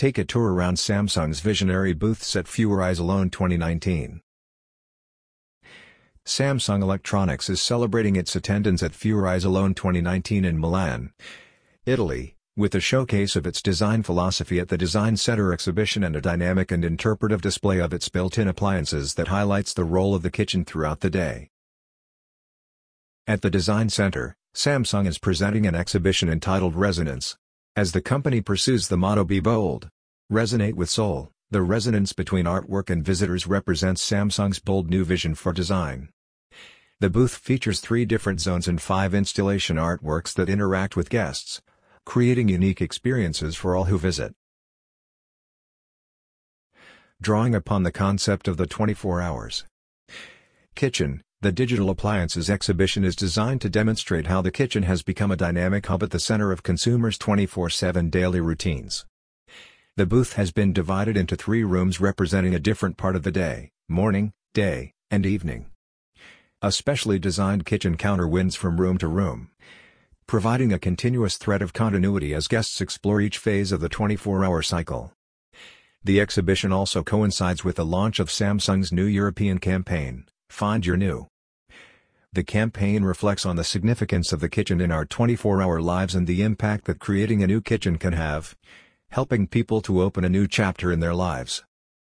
Take a tour around Samsung's visionary booths at Fewer Eyes Alone 2019. Samsung Electronics is celebrating its attendance at Fewer Eyes Alone 2019 in Milan, Italy, with a showcase of its design philosophy at the Design Center exhibition and a dynamic and interpretive display of its built-in appliances that highlights the role of the kitchen throughout the day. At the Design Center, Samsung is presenting an exhibition entitled Resonance. As the company pursues the motto "Be Bold, Resonate with Soul," the resonance between artwork and visitors represents Samsung's bold new vision for design. The booth features 3 different zones and 5 installation artworks that interact with guests, creating unique experiences for all who visit. Drawing upon the concept of the 24 hours kitchen, the Digital Appliances exhibition is designed to demonstrate how the kitchen has become a dynamic hub at the center of consumers' 24/7 daily routines. The booth has been divided into 3 rooms representing a different part of the day: morning, day, and evening. A specially designed kitchen counter winds from room to room, providing a continuous thread of continuity as guests explore each phase of the 24-hour cycle. The exhibition also coincides with the launch of Samsung's new European campaign, Find Your New. The campaign reflects on the significance of the kitchen in our 24-hour lives and the impact that creating a new kitchen can have, helping people to open a new chapter in their lives.